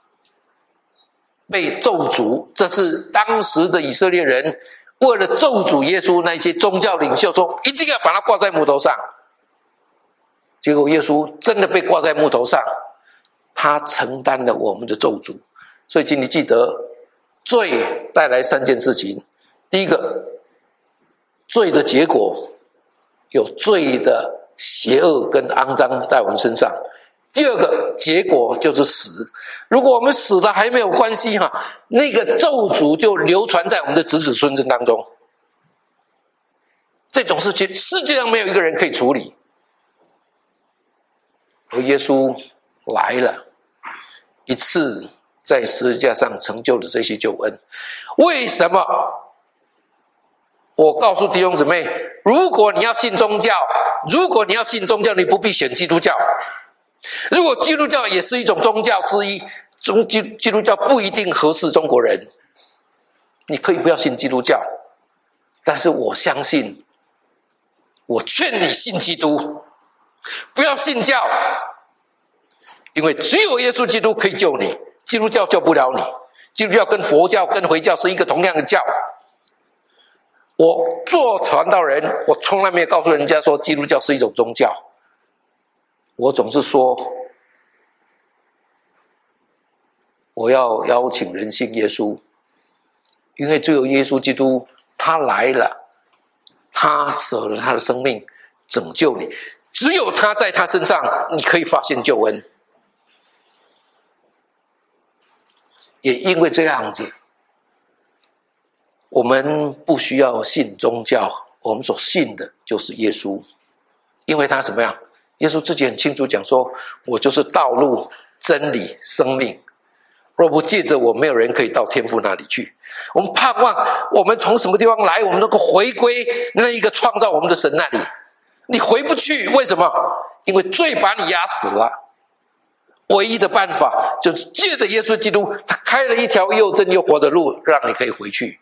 被咒诅。这是当时的以色列人为了咒诅耶稣，那些宗教领袖说一定要把他挂在木头上。结果耶稣真的被挂在木头上，他承担了我们的咒诅。所以请你记得，罪带来三件事情。第一个，罪的结果有罪的邪恶跟肮脏在我们身上。第二个结果就是死。如果我们死了还没有关系那个咒诅就流传在我们的子子孙孙当中。这种事情世界上没有一个人可以处理。而耶稣来了，一次在十字架上成就了这些救恩。为什么？我告诉弟兄姊妹，如果你要信宗教，你不必选基督教。如果基督教也是一种宗教之一，基督教不一定合适中国人，你可以不要信基督教。但是我相信，我劝你信基督，不要信教，因为只有耶稣基督可以救你，基督教救不了你。基督教跟佛教跟回教是一个同样的教。我做传道人，我从来没有告诉人家说基督教是一种宗教。我总是说， 我要邀请人信耶稣，因为只有耶稣基督他来了，他舍了他的生命拯救你，只有他在他身上你可以发现救恩。也因为这样子，我们不需要信宗教，我们所信的就是耶稣。因为他怎么样？耶稣自己很清楚讲说，我就是道路、真理、生命，若不借着我，没有人可以到天父那里去。我们盼望我们从什么地方来，我们能够回归那一个创造我们的神那里。你回不去，为什么？因为罪把你压死了。唯一的办法就是借着耶稣基督，他开了一条又真又活的路，让你可以回去。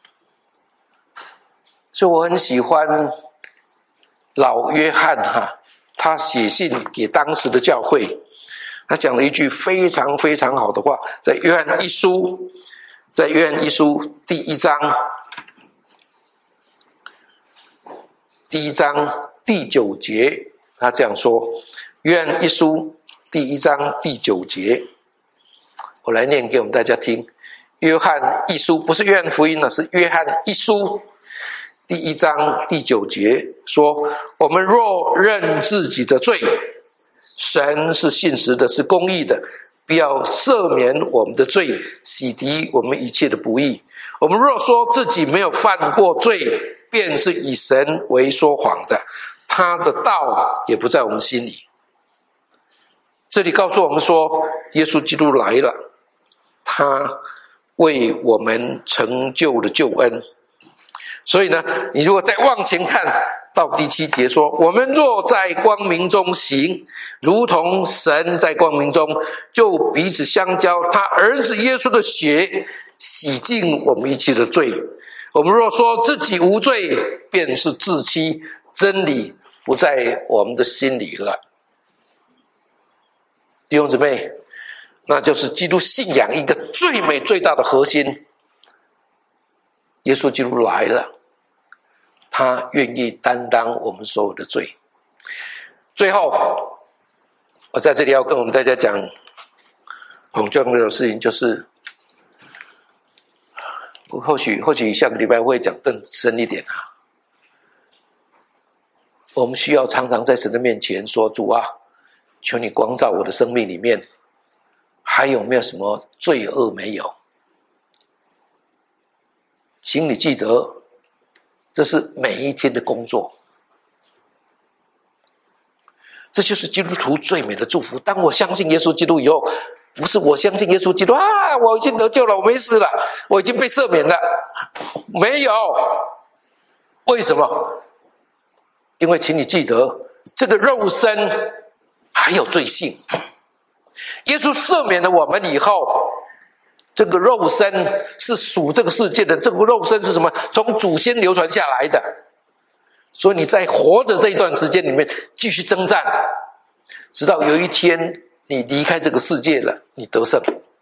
所以我很喜欢老约翰他写信给当时的教会，他讲了一句非常非常好的话，在约翰一书第一章第9节，他这样说。约翰一书第1章第9节，我来念给我们大家听。约翰一书不是约翰福音了，是约翰一书第1章第9节说：我们若认自己的罪，神是信实的，是公义的，必要赦免我们的罪，洗涤我们一切的不义。我们若说自己没有犯过罪，便是以神为说谎的，他的道也不在我们心里。这里告诉我们说，耶稣基督来了，他为我们成就了救恩。所以呢，你如果再往前看到第7节说，我们若在光明中行，如同神在光明中，就彼此相交，他儿子耶稣的血洗净我们一切的罪。我们若说自己无罪，便是自欺，真理不在我们的心里了。弟兄姊妹，那就是基督信仰一个最美最大的核心。耶稣基督来了，他愿意担当我们所有的罪。最后，我在这里要跟我们大家讲很重要的事情，就是或许下个礼拜会讲更深一点我们需要常常在神的面前说，主啊，求你光照我的生命里面，还有没有什么罪恶没有？请你记得，这是每一天的工作。这就是基督徒最美的祝福。当我相信耶稣基督以后，不是我相信耶稣基督我已经得救了，我没事了，我已经被赦免了。没有。为什么？因为请你记得，这个肉身还有罪性。耶稣赦免了我们以后，这个肉身是属这个世界的，这个肉身是什么？从祖先流传下来的。所以你在活着这一段时间里面继续征战，直到有一天你离开这个世界了，你得胜。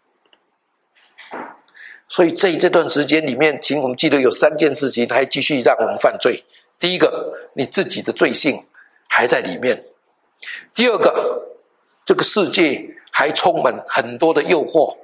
所以这段时间里面，请我们记得有3件事情还继续让我们犯罪。第一个，你自己的罪性还在里面。第二个，这个世界还充满很多的诱惑。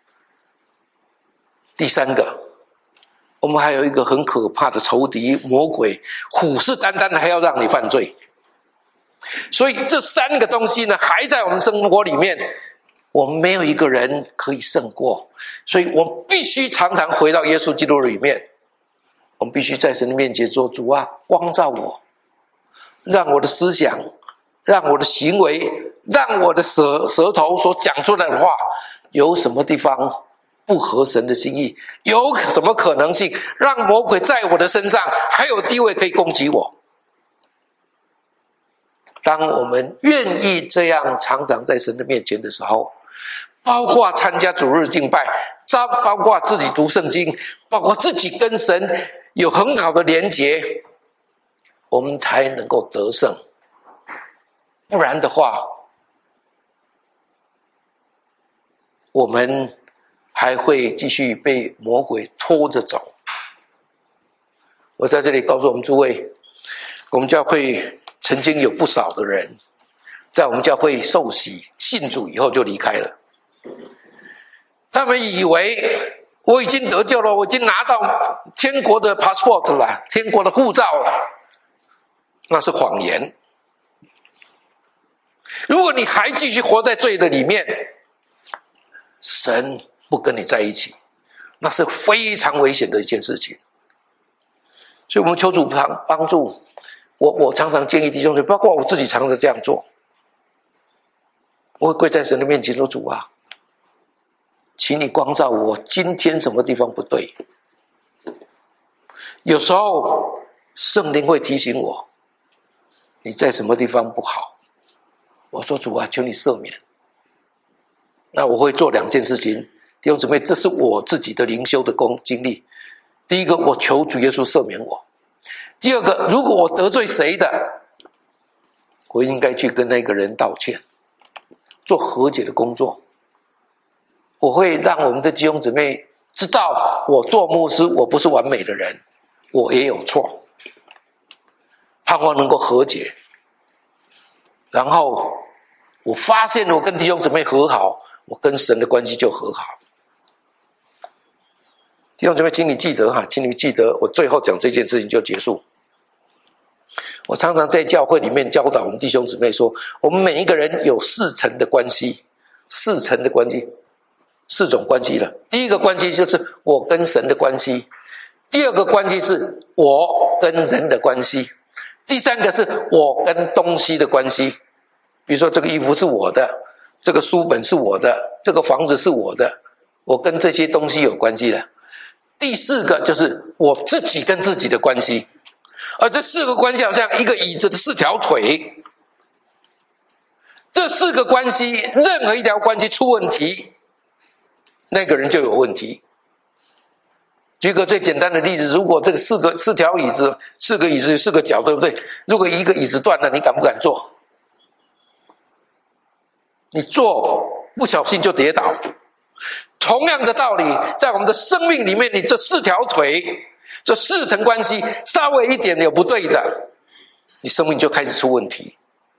第三个，我们还有一个很可怕的仇敌魔鬼，虎视眈眈的还要让你犯罪。所以这3个东西呢，还在我们生活里面，我们没有一个人可以胜过。所以我们必须常常回到耶稣基督里面，我们必须在神的面前说，主啊，光照我，让我的思想，让我的行为，让我的舌头所讲出来的话，有什么地方不合神的心意，有什么可能性让魔鬼在我的身上还有地位可以攻击我。当我们愿意这样常常在神的面前的时候，包括参加主日敬拜，包括自己读圣经，包括自己跟神有很好的连结，我们才能够得胜。不然的话，我们还会继续被魔鬼拖着走。我在这里告诉我们诸位，我们教会曾经有不少的人在我们教会受洗信主以后就离开了。 他们以为我已经得救了，我已经拿到天国的 passport 了，天国的护照了，那是谎言。如果你还继续活在罪的里面，神不跟你在一起，那是非常危险的一件事情。所以我们求主帮助我常常建议弟兄姐妹，包括我自己常常这样做，我会跪在神的面前说，主啊，请你光照我今天什么地方不对。有时候圣灵会提醒我，你在什么地方不好，我说主啊，求你赦免。那我会做两件事情，弟兄姊妹，这是我自己的灵修的经历。第一个，我求主耶稣赦免我；第二个，如果我得罪谁的，我应该去跟那个人道歉，做和解的工作。我会让我们的弟兄姊妹知道，我做牧师，我不是完美的人，我也有错，盼望能够和解。然后我发现我跟弟兄姊妹和好，我跟神的关系就和好。弟兄姊妹，请你记得请你记得，我最后讲这件事情就结束。我常常在教会里面教导我们弟兄姊妹说，我们每一个人有4层的关系，4层的关系，4种关系了。第一个关系就是我跟神的关系，第二个关系是我跟人的关系，第三个是我跟东西的关系。比如说这个衣服是我的，这个书本是我的，这个房子是我的，我跟这些东西有关系了。第4个就是我自己跟自己的关系，而这4个关系好像一个椅子的4条腿，这4个关系任何一条关系出问题，那个人就有问题。举个最简单的例子，如果这个4条椅子，4个椅子4个脚，对不对？如果一个椅子断了，你敢不敢坐？你坐不小心就跌倒。同样的道理，在我们的生命里面，你这4条腿，这4层关系稍微一点有不对的，你生命就开始出问题。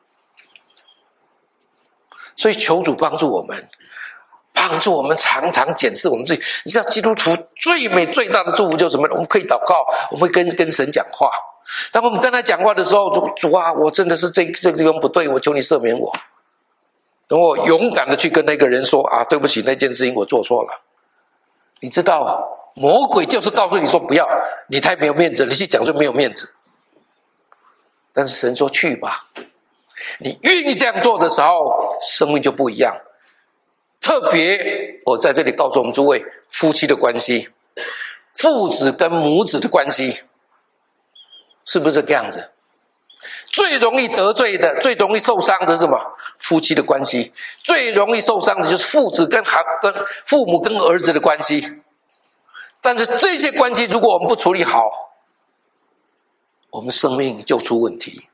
所以求主帮助我们，常常检视我们自己。你知道基督徒最美最大的祝福就是什么？我们可以祷告，我们会跟神讲话。当我们跟他讲话的时候，主啊，我真的是这个地方不对，我求你赦免我。然后勇敢的去跟那个人说啊，对不起，那件事情我做错了。你知道，魔鬼就是告诉你说不要，你太没有面子，你去讲就没有面子。但是神说去吧，你愿意这样做的时候，生命就不一样。特别我在这里告诉我们诸位，夫妻的关系，父子跟母子的关系，是不是这个样子？最容易得罪的，最容易受伤的是什么？夫妻的关系。最容易受伤的就是父子跟父母跟儿子的关系。但是这些关系如果我们不处理好，我们生命就出问题。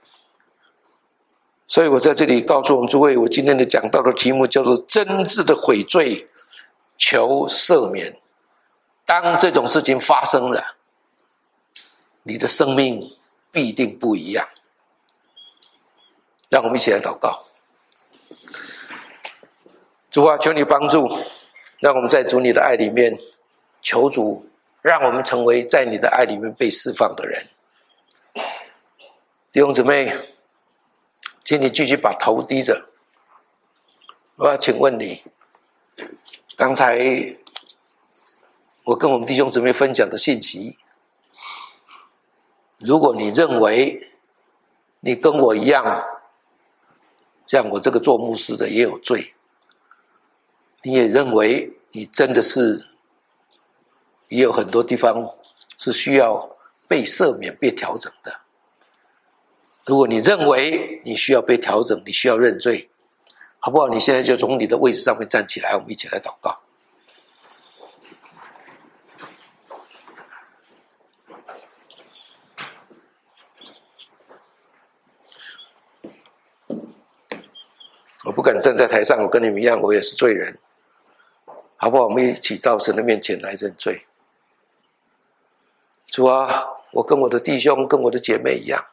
所以我在这里告诉我们诸位，我今天的讲道的题目叫做真挚的悔罪，求赦免。当这种事情发生了，你的生命必定不一样。让我们一起来祷告。主啊，求你帮助，让我们在主你的爱里面，求主让我们成为在你的爱里面被释放的人。弟兄姊妹，请你继续把头低着。我要请问你，刚才我跟我们弟兄姊妹分享的信息，如果你认为你跟我一样，像我这个做牧师的也有罪，你也认为你真的是也有很多地方是需要被赦免被调整的。如果你认为你需要被调整，你需要认罪，好不好？你现在就从你的位置上面站起来，我们一起来祷告。我不敢站在台上，我跟你们一样，我也是罪人，好不好？我们一起到神的面前来认罪。主啊，我跟我的弟兄跟我的姐妹一样，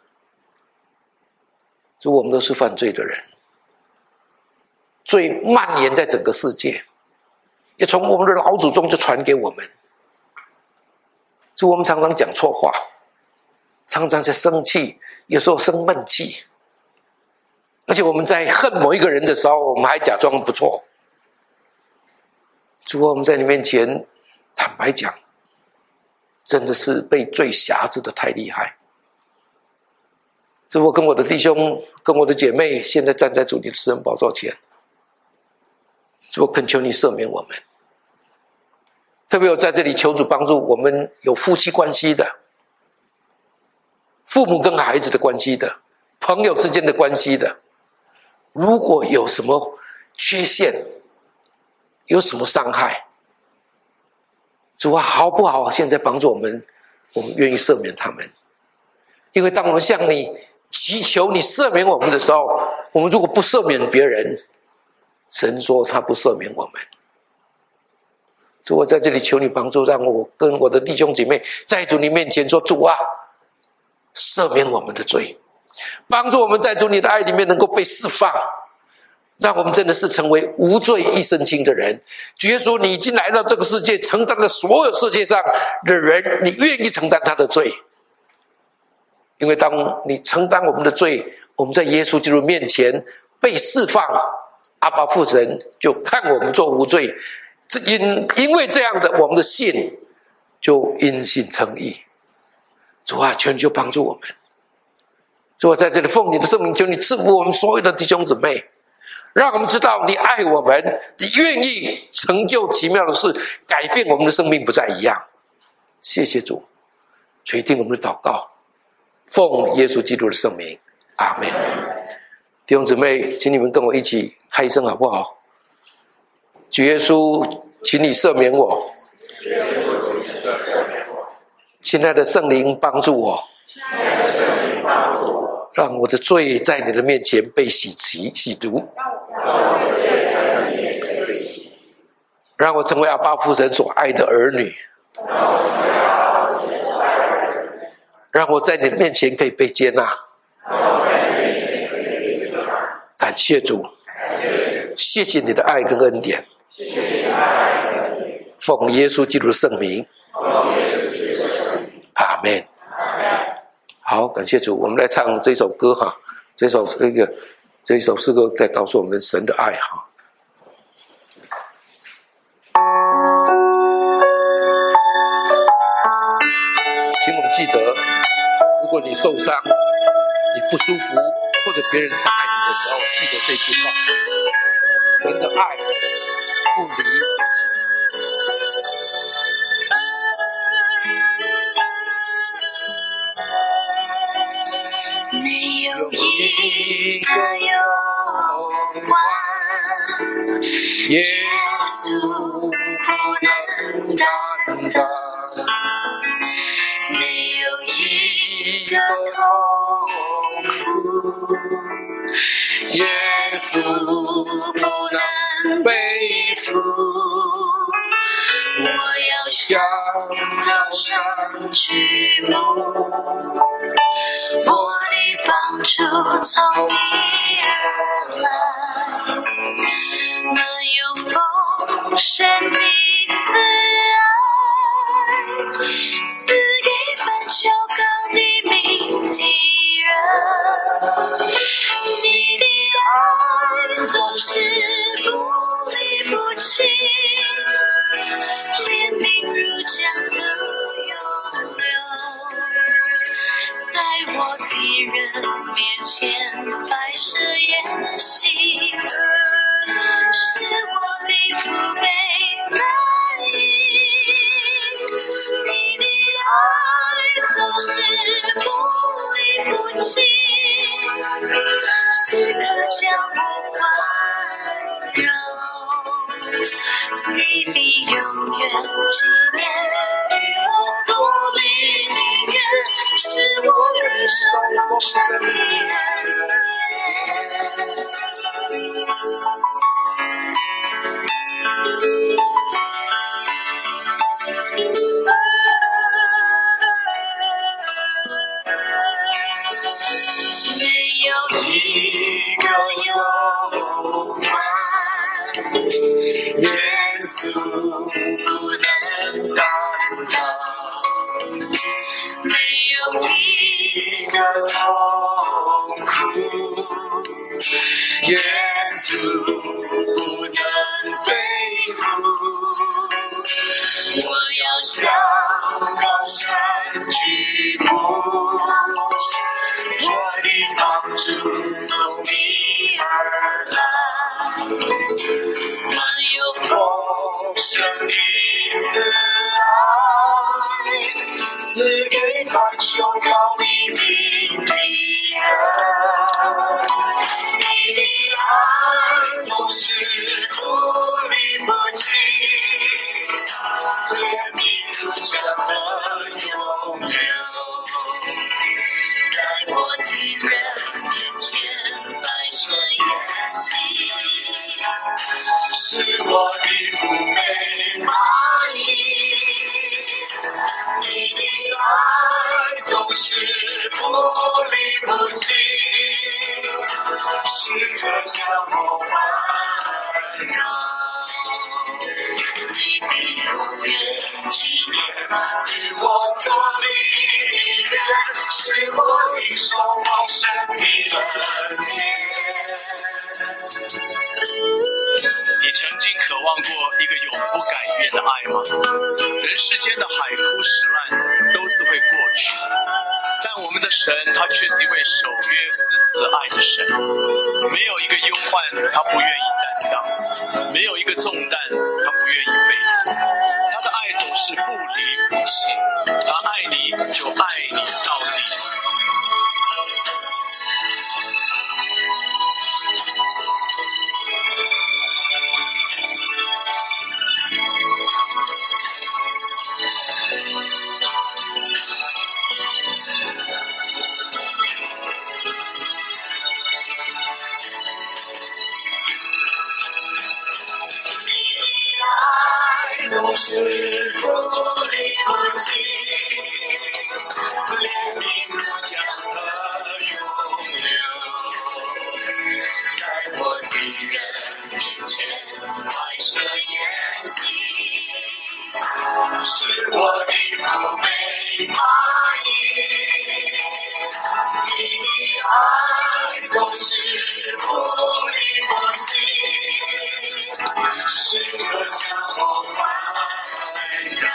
主，我们都是犯罪的人，罪蔓延在整个世界， 也从我们的老祖宗就传给我们。就我们常常讲错话，常常在生气，有时候生闷气，而且我们在恨某一个人的时候，我们还假装不错。主啊，我们在你面前坦白讲，真的是被罪辖制的太厉害。主，我跟我的弟兄跟我的姐妹现在站在主你的施恩宝座前，主，我恳求你赦免我们。特别我在这里求主帮助我们有夫妻关系的，父母跟孩子的关系的，朋友之间的关系的，如果有什么缺陷，有什么伤害，主啊，好不好现在帮助我们，我们愿意赦免他们。因为当我们向你祈求你赦免我们的时候，我们如果不赦免别人，神说他不赦免我们。主，我在这里求你帮助，让我跟我的弟兄姐妹在主你面前说，主啊，赦免我们的罪，帮助我们在主你的爱里面能够被释放，让我们真的是成为无罪一身轻的人。主耶稣，你已经来到这个世界，承担了所有世界上的人，你愿意承担他的罪。因为当你承担我们的罪，我们在耶稣基督面前被释放，阿爸父神就看我们做无罪，因为这样的，我们的信就因信称义。主啊，求你就帮助我们。主啊，在这里奉你的圣名，求你赐福我们所有的弟兄姊妹，让我们知道你爱我们，你愿意成就奇妙的事，改变我们的生命不再一样。谢谢主，垂听我们的祷告，奉耶稣基督的圣名，阿们。弟兄姊妹，请你们跟我一起开声好不好？主耶稣，请你赦免我。亲爱的圣灵，帮助我，让我的罪在你的面前被洗涤，让我成为阿爸父神所爱的儿女，让我在你的面前可以被接纳。感谢主，谢谢你的爱跟恩典，奉耶稣基督的圣名，阿们。好，感谢主，我们来唱这首歌哈，这一首诗歌在告诉我们神的爱哈。请我们记得，如果你受伤，你不舒服，或者别人伤害你的时候，记得这句话：神的爱不离不弃。 没有一个忧患，耶稣不能担当；没有一个痛苦，耶稣不能背负。我要向高山举目，我的帮助从你而来，能有丰盛的慈爱，赐给分求告你名的人。你的爱总是不离不弃，怜悯如江河涌流，在我敌人面前摆设筵席，是我的福杯满溢。你的爱总是不离不弃，时刻将我环绕。你必永远纪念与我所立的约，是我一生丰盛的恩典。没有一个忧患，耶稣耶稣不能背负。我要向高山举步，我的帮助从你而来，满有丰盛的慈爱，赐给凡求告你名的人。你的爱总是不离不弃，怜悯如江河永流，在我的人面前摆设筵席，使我的父辈满意。你的爱总是不离不弃，时刻将我环绕。你必永远纪念与我所立的约，是我领受丰盛的恩典。 你曾经渴望过一个永不改变的爱吗？人世间的海枯石烂都是会过去，但我们的神他却是一位守约施慈爱的神，没有一个忧患他不愿意担当，没有一个重担他不愿意背负。他的爱总是不离不弃，他爱你就爱你到底。 总是不离不弃，怜悯如江河永流，在我的人面前摆设筵席，使我的父辈满意。你的爱总是不离不弃，时刻将我环绕。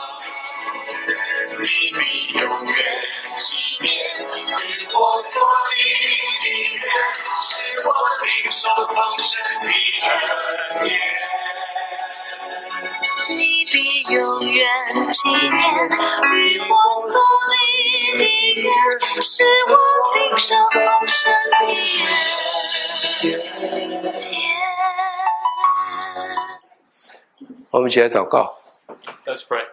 你必永远纪念与我所立的约，是我领受丰盛的恩典。你必永远纪念与我所立的约，是我领受丰盛的恩典。 我们一起来祷告。 Let's pray.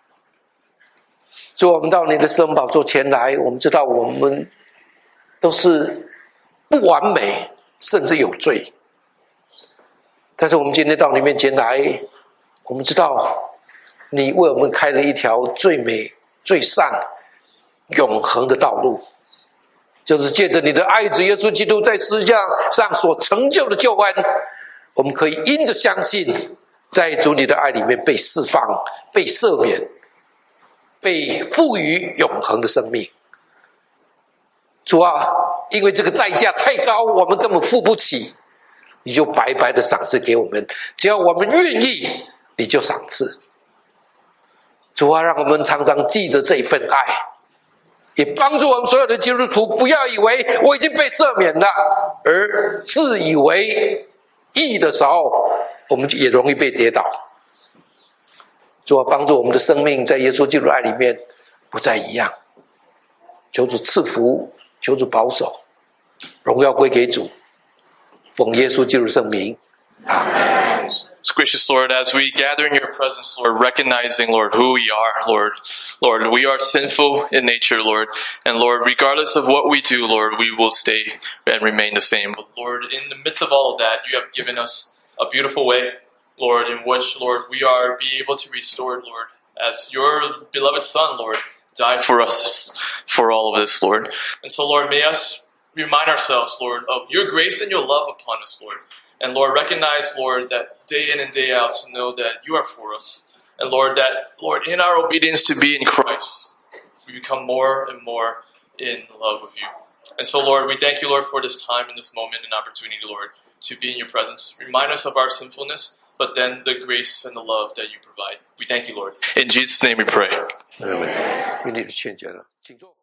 主，我们到你的施恩宝座前来，我们知道我们都是不完美，甚至有罪。但是我们今天到你面前来，我们知道你为我们开了一条最美、最善、永恒的道路，就是借着你的爱子耶稣基督在十字架上所成就的救恩，我们可以因着相信，在主你的爱里面被释放、被赦免、被赋予永恒的生命。主啊，因为这个代价太高，我们根本付不起，你就白白的赏赐给我们，只要我们愿意，你就赏赐。主啊，让我们常常记得这一份爱，也帮助我们所有的基督徒不要以为我已经被赦免了，而自以为义的时候，我们也容易被跌倒。主啊，帮助我们的生命在耶稣基督的爱里面不再一样。求主赐福，求主保守，荣耀归给主，奉耶稣基督的圣名，阿们。 Gracious Lord, as we gather in your presence, Lord, recognizing, Lord, who we are, Lord, we are sinful in nature, Lord, and Lord, regardless of what we do, Lord, we will stay and remain the same. But Lord, in the midst of all of that, you have given us a beautiful way, Lord, in which, Lord, we are be able to restore, Lord, as your beloved Son, Lord, died for us for all of this, Lord. And so, Lord, may us remind ourselves, Lord, of your grace and your love upon us, Lord. And Lord, recognize, Lord, that day in and day out to know that you are for us. And Lord, that, Lord, in our obedience to be in Christ, we become more and more in love with you. And so, Lord, we thank you, Lord, for this time and this moment and opportunity, Lord, to be in your presence. Remind us of our sinfulness, but then the grace and the love that you provide. We thank you, Lord. In Jesus' name we pray. Amen.愿你的劝解了，请坐。